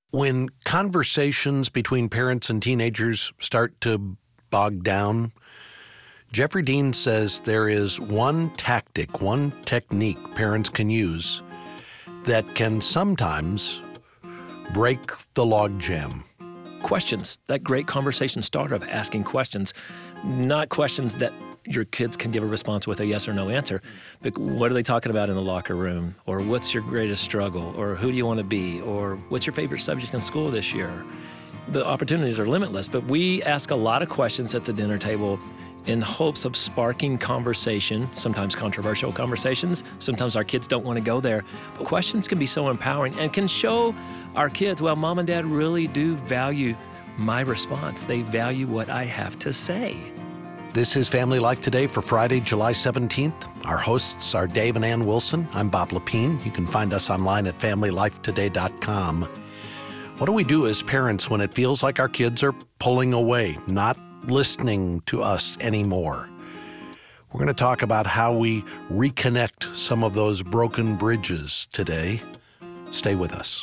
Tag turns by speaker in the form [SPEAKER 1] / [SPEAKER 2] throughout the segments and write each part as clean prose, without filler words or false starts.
[SPEAKER 1] When conversations between parents and teenagers start to bog down, Jeffrey Dean says there is one tactic, one technique parents can use that can sometimes break the logjam.
[SPEAKER 2] Questions, that great conversation starter of asking questions, not questions that your kids can give a response with a yes or no answer, but what are they talking about in the locker room? Or what's your greatest struggle? Or who do you want to be? Or what's your favorite subject in school this year? The opportunities are limitless, but we ask a lot of questions at the dinner table in hopes of sparking conversation, sometimes controversial conversations. Sometimes our kids don't want to go there. But questions can be so empowering and can show our kids, well, mom and dad really do value my response. They value what I have to say.
[SPEAKER 1] This is Family Life Today for Friday, July 17th. Our hosts are Dave and Ann Wilson. I'm Bob Lepine. You can find us online at FamilyLifeToday.com. What do we do as parents when it feels like our kids are pulling away, not listening to us anymore? We're going to talk about how we reconnect some of those broken bridges today. Stay with us.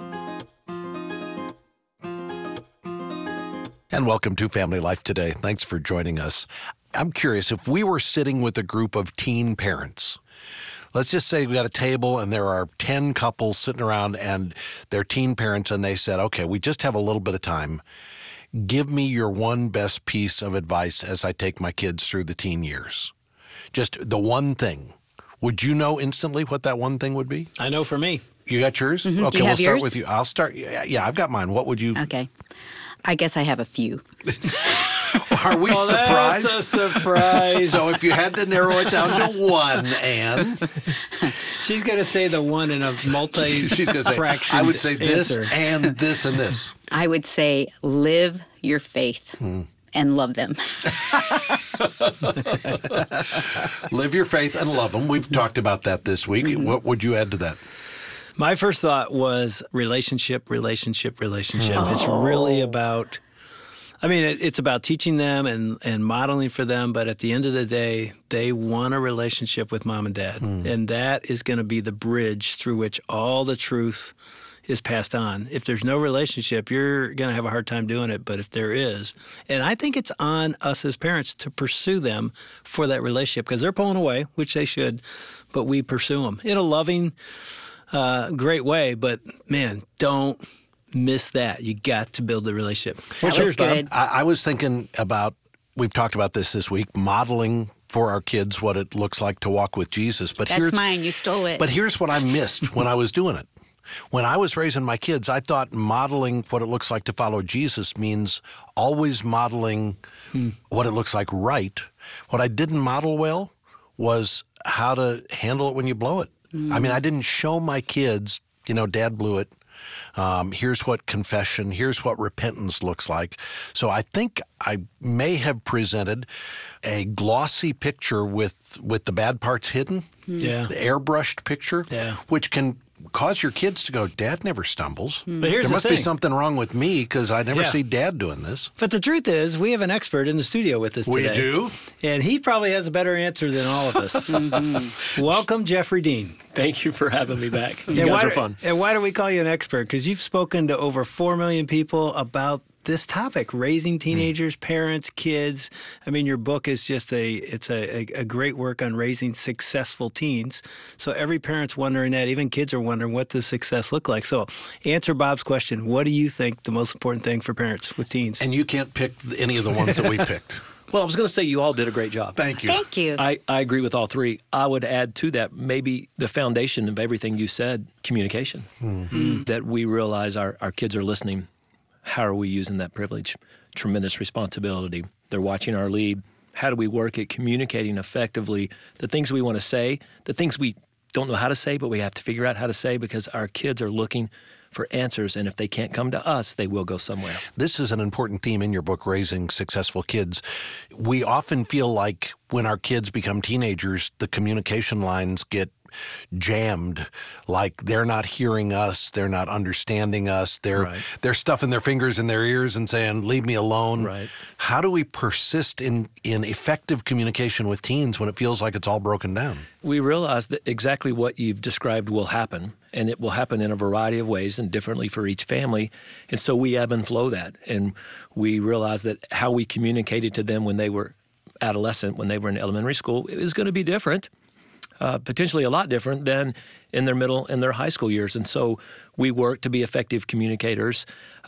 [SPEAKER 1] And welcome to Family Life Today. Thanks for joining us. I'm curious, if we were sitting with a group of teen parents, let's just say we got a table and there are 10 couples sitting around and they're teen parents, and they said, okay, we just have a little bit of time. Give me your one best piece of advice as I take my kids through the teen years. Just the one thing. Would you know instantly what that one thing would be?
[SPEAKER 3] I know for me.
[SPEAKER 1] You got yours?
[SPEAKER 4] Mm-hmm.
[SPEAKER 1] Okay,
[SPEAKER 4] Do you have
[SPEAKER 1] we'll start
[SPEAKER 4] yours?
[SPEAKER 1] with you. I'll start. Yeah, I've got mine. What would you?
[SPEAKER 4] Okay. I guess I have a few.
[SPEAKER 1] Are we surprised?
[SPEAKER 3] That's a surprise.
[SPEAKER 1] So if you had to narrow it down to one, Ann.
[SPEAKER 3] She's going to say the one in a
[SPEAKER 1] She's going to say,
[SPEAKER 3] multi-fractioned
[SPEAKER 1] I would say this
[SPEAKER 3] answer.
[SPEAKER 1] and this and this.
[SPEAKER 4] I would say live your faith and love them.
[SPEAKER 1] Live your faith and love them. We've talked about that this week.
[SPEAKER 4] Mm-hmm.
[SPEAKER 1] What would you add to that?
[SPEAKER 3] My first thought was relationship. It's really about, it's about teaching them and modeling for them, but at the end of the day, they want a relationship with mom and dad. And that is going to be the bridge through which all the truth is passed on. If there's no relationship, you're going to have a hard time doing it, but if there is, and I think it's on us as parents to pursue them for that relationship, because they're pulling away, which they should, but we pursue them in a loving, great way, but man, don't miss that. You got to build the relationship.
[SPEAKER 4] That was good.
[SPEAKER 1] I was thinking about, we've talked about this week, modeling for our kids what it looks like to walk with Jesus. But
[SPEAKER 4] That's mine. You stole it.
[SPEAKER 1] But here's what I missed when I was doing it. When I was raising my kids, I thought modeling what it looks like to follow Jesus means always modeling what it looks like right. What I didn't model well was how to handle it when you blow it. I didn't show my kids, Dad blew it. Here's what confession, here's what repentance looks like. So I think I may have presented a glossy picture with the bad parts hidden,
[SPEAKER 3] Yeah.
[SPEAKER 1] the airbrushed picture, which can cause your kids to go, Dad never stumbles.
[SPEAKER 3] But here's
[SPEAKER 1] There
[SPEAKER 3] the
[SPEAKER 1] must be
[SPEAKER 3] thing.
[SPEAKER 1] something wrong with me because I never
[SPEAKER 3] Yeah.
[SPEAKER 1] see Dad doing this.
[SPEAKER 3] But the truth is, we have an expert in the studio with us
[SPEAKER 1] We
[SPEAKER 3] today.
[SPEAKER 1] do?
[SPEAKER 3] And he probably has a better answer than all of us. Welcome, Jeffrey Dean.
[SPEAKER 2] Thank you for having me back. You
[SPEAKER 3] And
[SPEAKER 2] guys
[SPEAKER 3] why
[SPEAKER 2] are fun.
[SPEAKER 3] And why do we call you an expert? Because you've spoken to over 4 million people about this topic, raising teenagers, parents, kids. Your book is just a great work on raising successful teens. So every parent's wondering that. Even kids are wondering, what does success look like? So answer Bob's question. What do you think the most important thing for parents with teens?
[SPEAKER 1] And you can't pick any of the ones that we picked.
[SPEAKER 2] Well, I was going to say you all did a great job.
[SPEAKER 1] Thank you.
[SPEAKER 4] Thank you.
[SPEAKER 2] I agree with all three. I would add to that maybe the foundation of everything you said, communication, that we realize our kids are listening. How are we using that privilege? Tremendous responsibility. They're watching our lead. How do we work at communicating effectively the things we want to say, the things we don't know how to say, but we have to figure out how to say because our kids are looking for answers, and if they can't come to us, they will go somewhere.
[SPEAKER 1] This is an important theme in your book, Raising Successful Kids. We often feel like when our kids become teenagers, the communication lines get jammed, like they're not hearing us, they're not understanding us, they're stuffing their fingers in their ears and saying, leave me alone.
[SPEAKER 2] Right.
[SPEAKER 1] How do we persist in effective communication with teens when it feels like it's all broken down?
[SPEAKER 2] We realize that exactly what you've described will happen, and it will happen in a variety of ways and differently for each family. And so we ebb and flow that. And we realize that how we communicated to them when they were adolescent, when they were in elementary school, is going to be different, potentially a lot different than in their middle and their high school years. And so we work to be effective communicators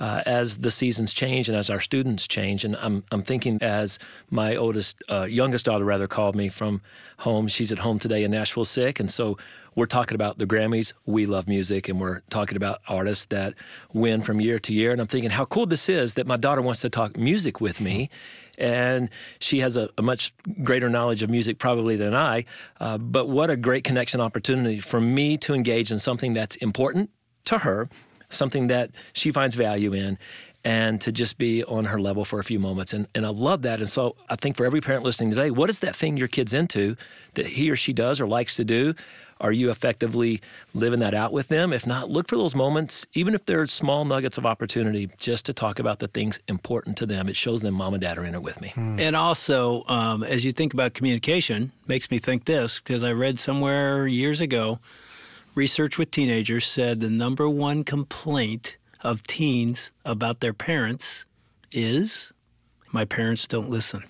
[SPEAKER 2] as the seasons change and as our students change. And I'm thinking as my youngest daughter rather called me from home. She's at home today in Nashville sick. And so we're talking about the Grammys. We love music, and we're talking about artists that win from year to year. And I'm thinking how cool this is that my daughter wants to talk music with me. And she has a much greater knowledge of music probably than I. But what a great connection opportunity for me to engage in something that's important to her, something that she finds value in, and to just be on her level for a few moments. And I love that. And so I think for every parent listening today, what is that thing your kid's into that he or she does or likes to do? Are you effectively living that out with them? If not, look for those moments, even if they're small nuggets of opportunity, just to talk about the things important to them. It shows them mom and dad are in it with me.
[SPEAKER 3] And also, as you think about communication, makes me think this, because I read somewhere years ago, research with teenagers said the number one complaint of teens about their parents is, my parents don't listen.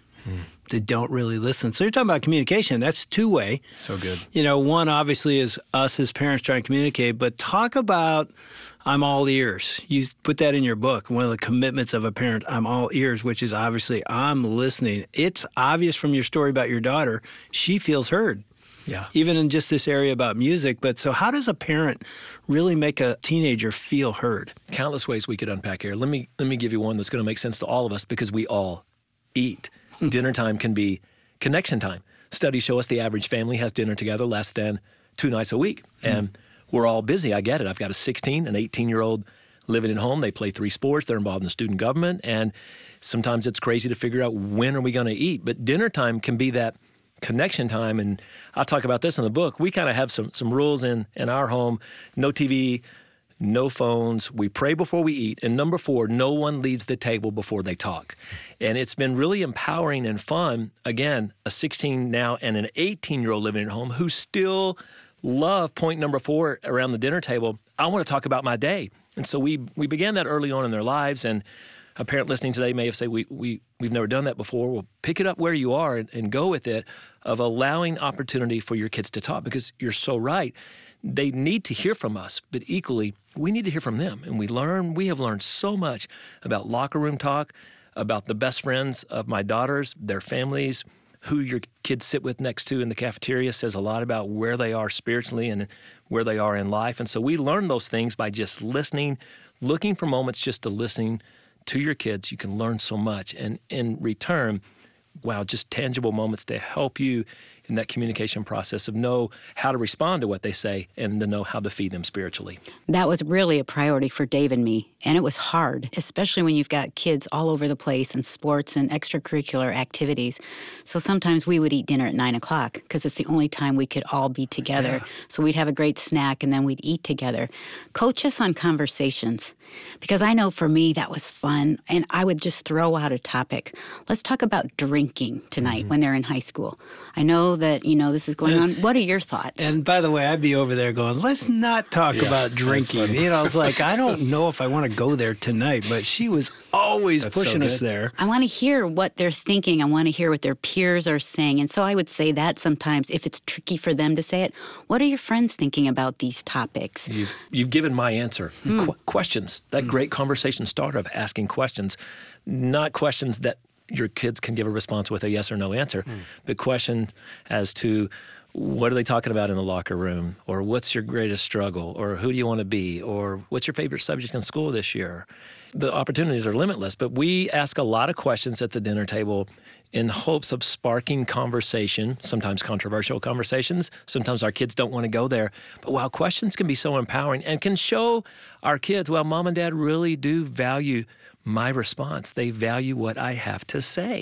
[SPEAKER 3] They don't really listen. So you're talking about communication. That's two-way.
[SPEAKER 2] So good.
[SPEAKER 3] You know, one obviously is us as parents trying to communicate, but talk about I'm all ears. You put that in your book. One of the commitments of a parent, I'm all ears, which is obviously I'm listening. It's obvious from your story about your daughter, she feels heard.
[SPEAKER 2] Yeah.
[SPEAKER 3] Even in just this area about music. But so how does a parent really make a teenager feel heard?
[SPEAKER 2] Countless ways we could unpack here. Let me give you one that's going to make sense to all of us because we all eat. Dinner time can be connection time. Studies show us the average family has dinner together less than 2 nights a week. And we're all busy. I get it. I've got a 16 and 18-year-old living at home. They play 3 sports. They're involved in student government. And sometimes it's crazy to figure out when are we going to eat. But dinner time can be that connection time. And I'll talk about this in the book. We kind of have some rules in our home. No TV, no phones. We pray before we eat. And number 4, no one leaves the table before they talk. And it's been really empowering and fun. Again, a 16 now and an 18-year-old living at home who still love point number 4 around the dinner table. I want to talk about my day. And so we began that early on in their lives. And a parent listening today may have said, we've never done that before. Well, pick it up where you are and go with it, of allowing opportunity for your kids to talk, because you're so right. They need to hear from us, but equally, we need to hear from them. And we have learned so much about locker room talk, about the best friends of my daughters, their families, who your kids sit with next to in the cafeteria says a lot about where they are spiritually and where they are in life. And so we learn those things by just listening, looking for moments just to listening to your kids. You can learn so much. And in return, wow, just tangible moments to help you in that communication process of know how to respond to what they say and to know how to feed them spiritually.
[SPEAKER 4] That was really a priority for Dave and me. And it was hard, especially when you've got kids all over the place and sports and extracurricular activities. So sometimes we would eat dinner at 9 o'clock because it's the only time we could all be together. Yeah. So we'd have a great snack and then we'd eat together. Coach us on conversations, because I know for me that was fun. And I would just throw out a topic. Let's talk about drinking tonight when they're in high school. I know that, this is going on. What are your thoughts?
[SPEAKER 3] And by the way, I'd be over there going, let's not talk about drinking. It's like, I don't know if I want to go there tonight, but she was always pushing us there.
[SPEAKER 4] I want to hear what they're thinking. I want to hear what their peers are saying. And so I would say that sometimes if it's tricky for them to say it, what are your friends thinking about these topics?
[SPEAKER 2] You've given my answer. Questions. That great conversation starter of asking questions, not questions that your kids can give a response with a yes or no answer, but question as to what are they talking about in the locker room, or what's your greatest struggle, or who do you want to be, or what's your favorite subject in school this year. The opportunities are limitless, but we ask a lot of questions at the dinner table in hopes of sparking conversation, sometimes controversial conversations. Sometimes our kids don't want to go there. But wow, questions can be so empowering and can show our kids, well, mom and dad really do value my response. They value what I have to say.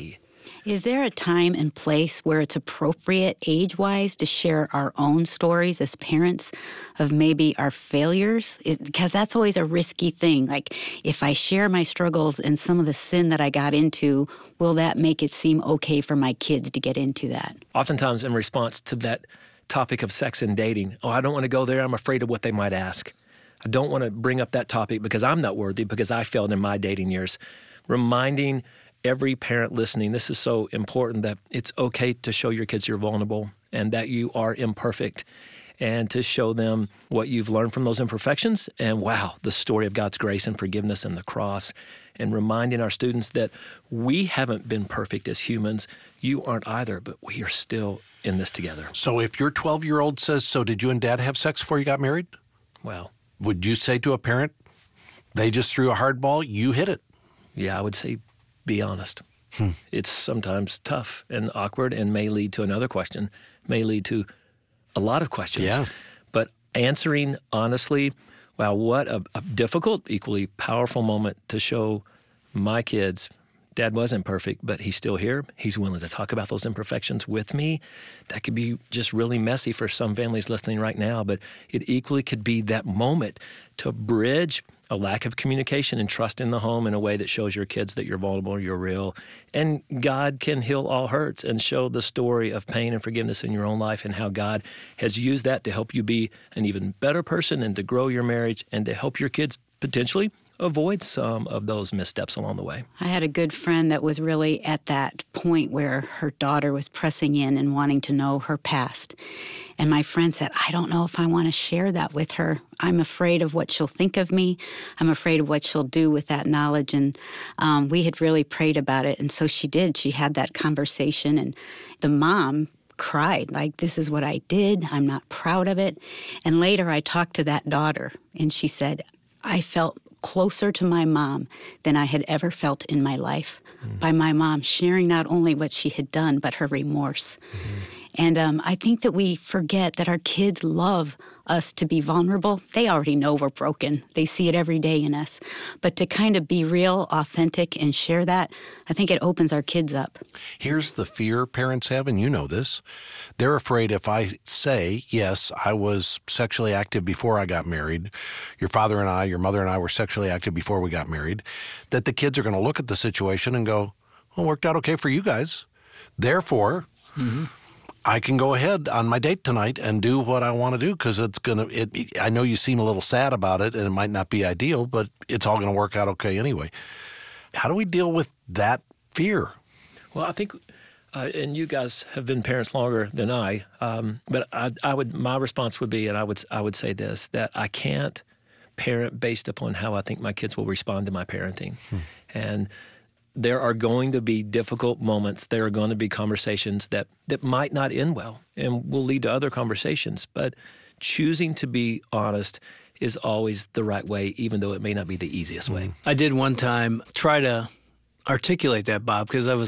[SPEAKER 4] Is there a time and place where it's appropriate age-wise to share our own stories as parents of maybe our failures? Because that's always a risky thing. Like, if I share my struggles and some of the sin that I got into, will that make it seem okay for my kids to get into that?
[SPEAKER 2] Oftentimes in response to that topic of sex and dating, I don't want to go there. I'm afraid of what they might ask. I don't want to bring up that topic because I'm not worthy, because I failed in my dating years. Reminding every parent listening, this is so important, that it's okay to show your kids you're vulnerable and that you are imperfect, and to show them what you've learned from those imperfections and, wow, the story of God's grace and forgiveness and the cross, and reminding our students that we haven't been perfect as humans. You aren't either, but we are still in this together.
[SPEAKER 1] So if your 12-year-old says, so did you and Dad have sex before you got married?
[SPEAKER 2] Wow.
[SPEAKER 1] Would you say to a parent, they just threw a hard ball, you hit it?
[SPEAKER 2] Yeah, I would say be honest. It's sometimes tough and awkward and may lead to another question, may lead to a lot of questions.
[SPEAKER 1] Yeah.
[SPEAKER 2] But answering honestly, wow, what a difficult, equally powerful moment to show my kids, Dad wasn't perfect, but he's still here. He's willing to talk about those imperfections with me. That could be just really messy for some families listening right now, but it equally could be that moment to bridge a lack of communication and trust in the home in a way that shows your kids that you're vulnerable, you're real. And God can heal all hurts and show the story of pain and forgiveness in your own life, and how God has used that to help you be an even better person and to grow your marriage and to help your kids potentially avoid some of those missteps along the way.
[SPEAKER 4] I had a good friend that was really at that point where her daughter was pressing in and wanting to know her past. And my friend said, I don't know if I want to share that with her. I'm afraid of what she'll think of me. I'm afraid of what she'll do with that knowledge. And we had really prayed about it. And so she did. She had that conversation. And the mom cried, like, this is what I did. I'm not proud of it. And later I talked to that daughter, and she said, I felt closer to my mom than I had ever felt in my life by my mom sharing not only what she had done, but her remorse. And I think that we forget that our kids love us to be vulnerable. They already know we're broken. They see it every day in us. But to kind of be real, authentic, and share that, I think it opens our kids up.
[SPEAKER 1] Here's the fear parents have, and you know this. They're afraid if I say, yes, I was sexually active before I got married, your father and I, your mother and I were sexually active before we got married, that the kids are going to look at the situation and go, well, it worked out okay for you guys. Therefore, I can go ahead on my date tonight and do what I want to do, because I know you seem a little sad about it and it might not be ideal, but it's all going to work out okay anyway. How do we deal with that fear?
[SPEAKER 2] Well, I think, and you guys have been parents longer than I, but my response would be, and I would say this, that I can't parent based upon how I think my kids will respond to my parenting. And there are going to be difficult moments. There are going to be conversations that might not end well and will lead to other conversations. But choosing to be honest is always the right way, even though it may not be the easiest way.
[SPEAKER 3] I did one time try to articulate that, Bob, because I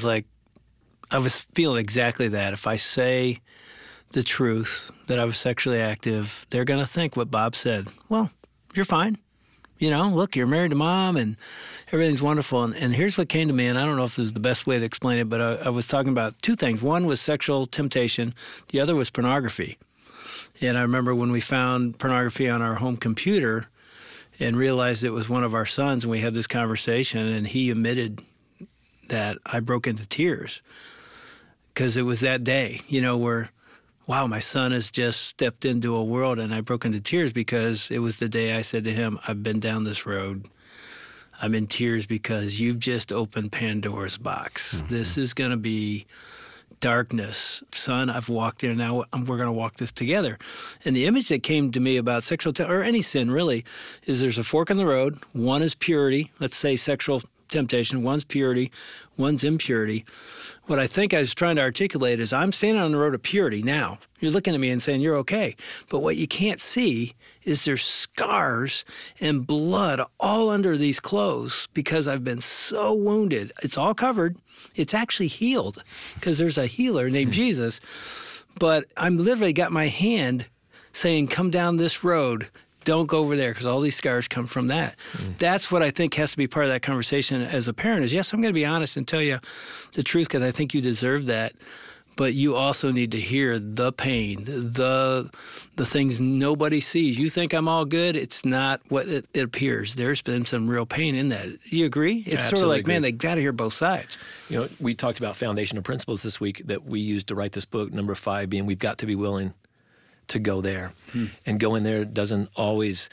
[SPEAKER 3] was feeling exactly that. If I say the truth, that I was sexually active, they're going to think what Bob said. Well, you're fine. You know, look, you're married to Mom and everything's wonderful. And here's what came to me, and I don't know if this is the best way to explain it, but I was talking about two things. One was sexual temptation. The other was pornography. And I remember when we found pornography on our home computer and realized it was one of our sons, and we had this conversation, and he admitted that, I broke into tears because it was that day, you know, where, wow, my son has just stepped into a world, and I broke into tears because it was the day I said to him, I've been down this road. I'm in tears because you've just opened Pandora's box. This is going to be darkness. Son, I've walked there. Now we're going to walk this together. And the image that came to me about sexual, or any sin really, is there's a fork in the road. One is purity. Let's say sexual temptation. One's purity. One's impurity. What I think I was trying to articulate is I'm standing on the road of purity now. You're looking at me and saying you're okay. But what you can't see is there's scars and blood all under these clothes because I've been so wounded. It's all covered. It's actually healed because there's a healer named Jesus. But I'm literally got my hand saying, come down this road. Don't go over there because all these scars come from that. That's what I think has to be part of that conversation as a parent is, yes, I'm going to be honest and tell you the truth because I think you deserve that. But you also need to hear the pain, the things nobody sees. You think I'm all good. It's not what it appears. There's been some real pain in that. You agree? It's sort of like, man, they got to hear both sides.
[SPEAKER 2] You know, we talked about foundational principles this week that we used to write this book, number 5 being we've got to be willing to go there. And going there doesn't always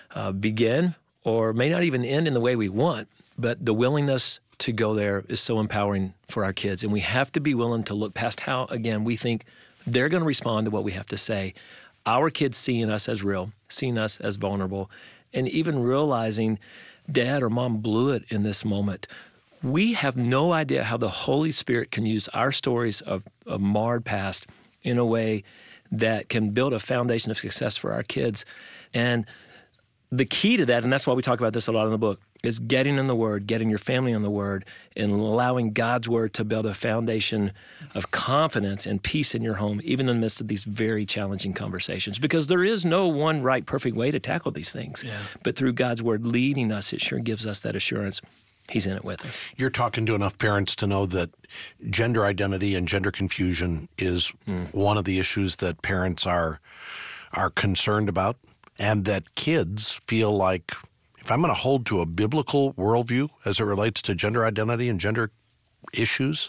[SPEAKER 2] begin or may not even end in the way we want, but the willingness to go there is so empowering for our kids. And we have to be willing to look past how, again, we think they're going to respond to what we have to say. Our kids seeing us as real, seeing us as vulnerable, and even realizing Dad or Mom blew it in this moment. We have no idea how the Holy Spirit can use our stories of marred past in a way that can build a foundation of success for our kids. And the key to that, and that's why we talk about this a lot in the book, is getting in the Word, getting your family in the Word, and allowing God's Word to build a foundation of confidence and peace in your home, even in the midst of these very challenging conversations. Because there is no one right, perfect way to tackle these things. Yeah. But through God's Word leading us, it sure gives us that assurance He's in it with us.
[SPEAKER 1] You're talking to enough parents to know that gender identity and gender confusion is one of the issues that parents are concerned about, and that kids feel like, if I'm going to hold to a biblical worldview as it relates to gender identity and gender issues,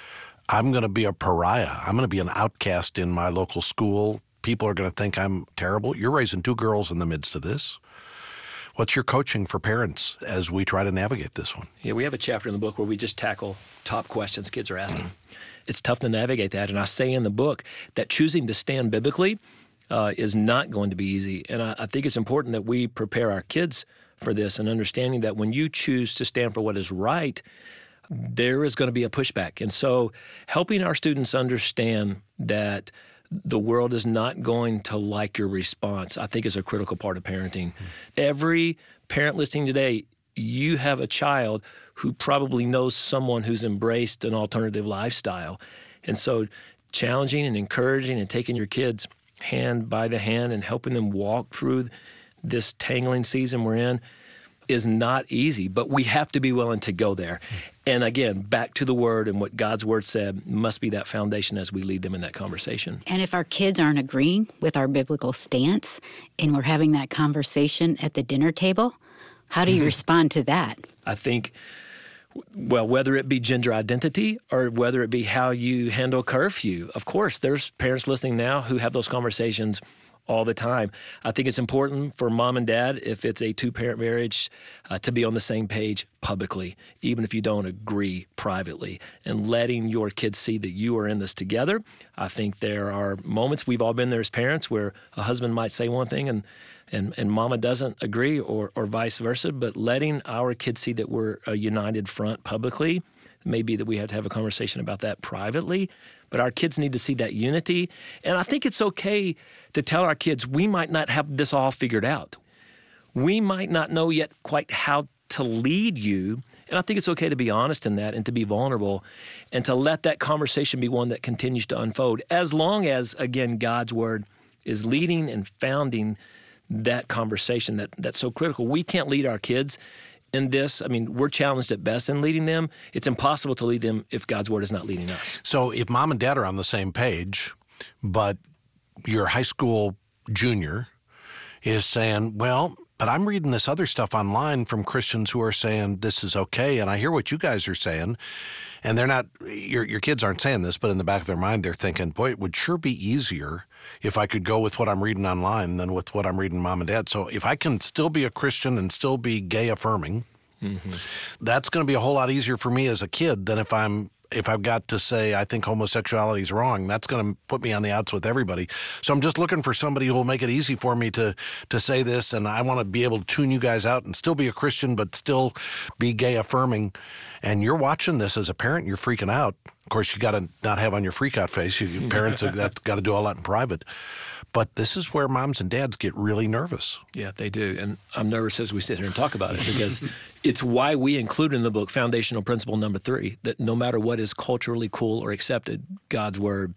[SPEAKER 1] I'm going to be a pariah. I'm going to be an outcast in my local school. People are going to think I'm terrible. You're raising 2 girls in the midst of this. What's your coaching for parents as we try to navigate this one?
[SPEAKER 2] Yeah, we have a chapter in the book where we just tackle top questions kids are asking. It's tough to navigate that. And I say in the book that choosing to stand biblically is not going to be easy. And I think it's important that we prepare our kids for this and understanding that when you choose to stand for what is right, there is going to be a pushback. And so helping our students understand that the world is not going to like your response, I think is a critical part of parenting. Every parent listening today, you have a child who probably knows someone who's embraced an alternative lifestyle. And so challenging and encouraging and taking your kids hand by the hand and helping them walk through this tangling season we're in is not easy, but we have to be willing to go there. And again, back to the Word and what God's Word said must be that foundation as we lead them in that conversation.
[SPEAKER 4] And if our kids aren't agreeing with our biblical stance and we're having that conversation at the dinner table, how do you respond to that?
[SPEAKER 2] I think, well, whether it be gender identity or whether it be how you handle curfew, of course, there's parents listening now who have those conversations all the time. I think it's important for mom and dad, if it's a 2-parent marriage, to be on the same page publicly, even if you don't agree privately, and letting your kids see that you are in this together. I think there are moments, we've all been there as parents, where a husband might say one thing and mama doesn't agree or vice versa, but letting our kids see that we're a united front publicly. Maybe that we have to have a conversation about that privately, but our kids need to see that unity. And I think it's okay to tell our kids we might not have this all figured out. We might not know yet quite how to lead you. And I think it's okay to be honest in that and to be vulnerable and to let that conversation be one that continues to unfold, as long as, again, God's Word is leading and founding that conversation that's so critical. We can't lead our kids in this. I mean, we're challenged at best in leading them. It's impossible to lead them if God's Word is not leading us.
[SPEAKER 1] So if mom and dad are on the same page, but your high school junior is saying, well, but I'm reading this other stuff online from Christians who are saying this is okay, and I hear what you guys are saying, and they're not, your kids aren't saying this, but in the back of their mind they're thinking, boy, it would sure be easier if I could go with what I'm reading online than with what I'm reading mom and dad. So if I can still be a Christian and still be gay affirming, that's going to be a whole lot easier for me as a kid than if I've got to say I think homosexuality is wrong. That's going to put me on the outs with everybody. So I'm just looking for somebody who will make it easy for me to say this, and I want to be able to tune you guys out and still be a Christian but still be gay affirming. And you're watching this as a parent, you're freaking out. Of course, you got to not have on your freak out face. Parents have got to do all that in private. But this is where moms and dads get really nervous.
[SPEAKER 2] Yeah, they do. And I'm nervous as we sit here and talk about it because it's why we include in the book foundational principle number 3, that no matter what is culturally cool or accepted, God's Word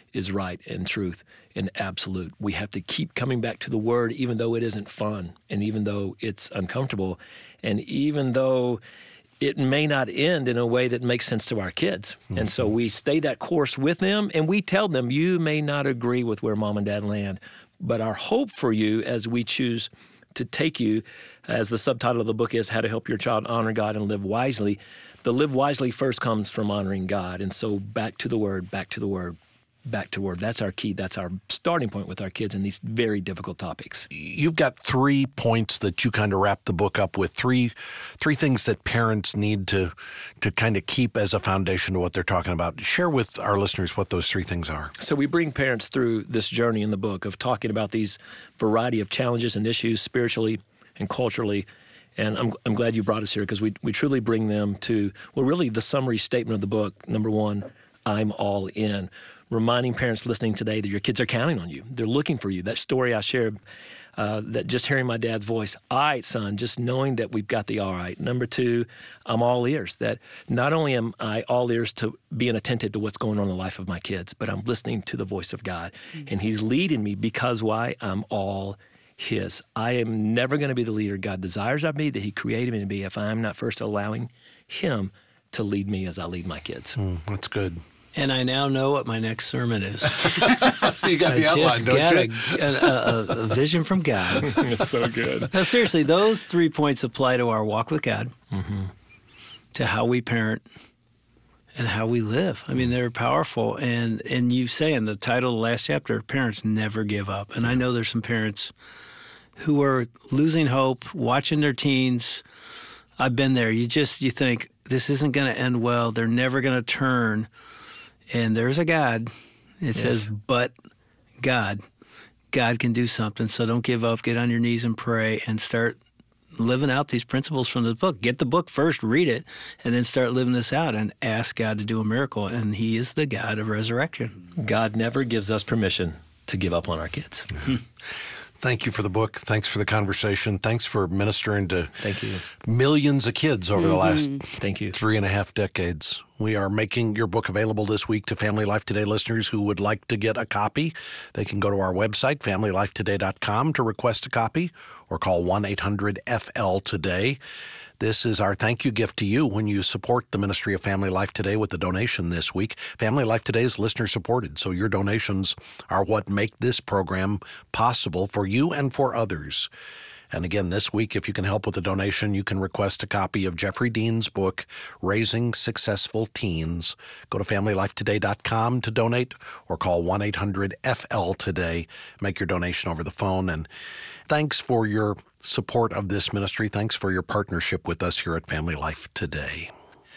[SPEAKER 2] is right and truth and absolute. We have to keep coming back to the Word, even though it isn't fun, and even though it's uncomfortable, and even though it may not end in a way that makes sense to our kids. Mm-hmm. And so we stay that course with them, and we tell them, you may not agree with where Mom and Dad land, but our hope for you as we choose to take you, as the subtitle of the book is, How to Help Your Child Honor God and Live Wisely. The live wisely first comes from honoring God. And so back to the Word, back to the Word, back to Word. That's our key. That's our starting point with our kids in these very difficult topics.
[SPEAKER 1] You've got 3 points that you kind of wrap the book up with, three things that parents need to kind of keep as a foundation to what they're talking about. Share with our listeners what those 3 things are.
[SPEAKER 2] So we bring parents through this journey in the book of talking about these variety of challenges and issues spiritually and culturally. And I'm glad you brought us here because we truly bring them to, well, really the summary statement of the book. Number 1, I'm all in. Reminding parents listening today that your kids are counting on you. They're looking for you. That story I shared, that just hearing my dad's voice, all right, son, just knowing that we've got the all right. Number 2, I'm all ears. That not only am I all ears to being attentive to what's going on in the life of my kids, but I'm listening to the voice of God. Mm-hmm. And He's leading me because why? I'm all His. I am never going to be the leader God desires I be, that He created me to be, if I'm not first allowing Him to lead me as I lead my kids.
[SPEAKER 1] That's good.
[SPEAKER 3] And I now know what my next sermon is.
[SPEAKER 1] You got the outline, don't you?
[SPEAKER 3] A vision from God.
[SPEAKER 2] It's so good.
[SPEAKER 3] No, seriously, those 3 points apply to our walk with God, to how we parent, and how we live. I mean, they're powerful. And you say in the title of the last chapter, parents never give up. And I know there's some parents who are losing hope, watching their teens. I've been there. You think, this isn't going to end well. They're never going to turn. And there's a God. It says, but God can do something. So don't give up. Get on your knees and pray and start living out these principles from the book. Get the book first, read it, and then start living this out and ask God to do a miracle. And He is the God of resurrection.
[SPEAKER 2] God never gives us permission to give up on our kids.
[SPEAKER 1] Mm-hmm. Thank you for the book. Thanks for the conversation. Thanks for ministering to millions of kids over the last 3.5 decades. We are making your book available this week to Family Life Today listeners who would like to get a copy. They can go to our website, familylifetoday.com, to request a copy or call 1-800-FL-TODAY. This is our thank you gift to you when you support the ministry of Family Life Today with a donation this week. Family Life Today is listener supported, so your donations are what make this program possible for you and for others. And again, this week, if you can help with a donation, you can request a copy of Jeffrey Dean's book, Raising Successful Teens. Go to familylifetoday.com to donate or call 1-800-FL-TODAY. Make your donation over the phone. And thanks for your support of this ministry. Thanks for your partnership with us here at Family Life Today.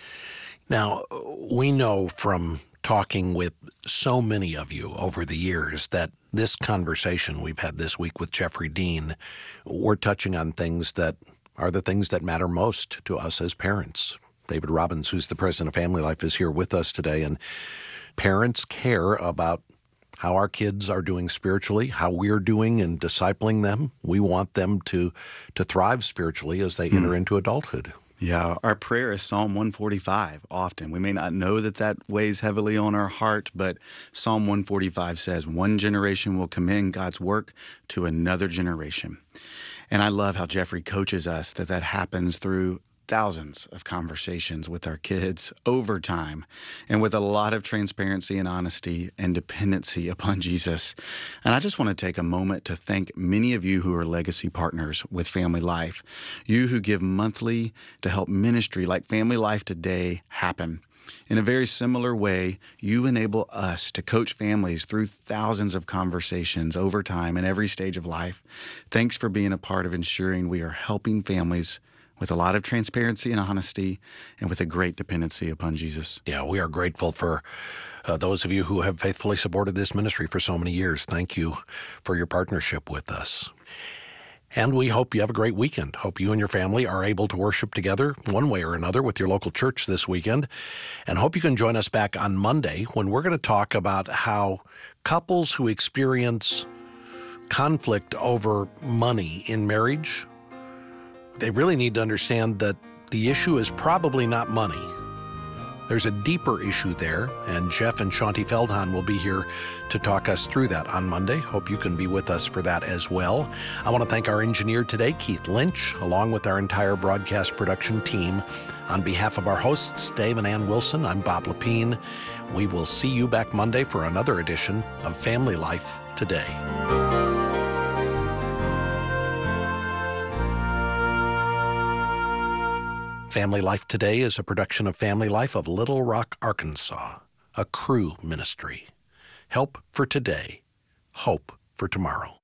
[SPEAKER 1] Now, we know from talking with so many of you over the years that this conversation we've had this week with Jeffrey Dean, we're touching on things that are the things that matter most to us as parents. David Robbins, who's the president of Family Life, is here with us today, and parents care about how our kids are doing spiritually, how we're doing in discipling them. We want them to thrive spiritually as they enter into adulthood.
[SPEAKER 5] Yeah, our prayer is Psalm 145 often. We may not know that weighs heavily on our heart, but Psalm 145 says, one generation will commend God's work to another generation. And I love how Jeffrey coaches us that happens through thousands of conversations with our kids over time, and with a lot of transparency and honesty and dependency upon Jesus. And I just want to take a moment to thank many of you who are legacy partners with Family Life, you who give monthly to help ministry like Family Life Today happen. In a very similar way, you enable us to coach families through thousands of conversations over time in every stage of life. Thanks for being a part of ensuring we are helping families with a lot of transparency and honesty, and with a great dependency upon Jesus.
[SPEAKER 1] Yeah, we are grateful for those of you who have faithfully supported this ministry for so many years. Thank you for your partnership with us. And we hope you have a great weekend. Hope you and your family are able to worship together one way or another with your local church this weekend. And hope you can join us back on Monday when we're going to talk about how couples who experience conflict over money in marriage, they really need to understand that the issue is probably not money. There's a deeper issue there, and Jeff and Shaunti Feldhahn will be here to talk us through that on Monday. Hope you can be with us for that as well. I want to thank our engineer today, Keith Lynch, along with our entire broadcast production team. On behalf of our hosts, Dave and Ann Wilson, I'm Bob Lepine. We will see you back Monday for another edition of Family Life Today. Family Life Today is a production of Family Life of Little Rock, Arkansas, a Cru ministry. Help for today, hope for tomorrow.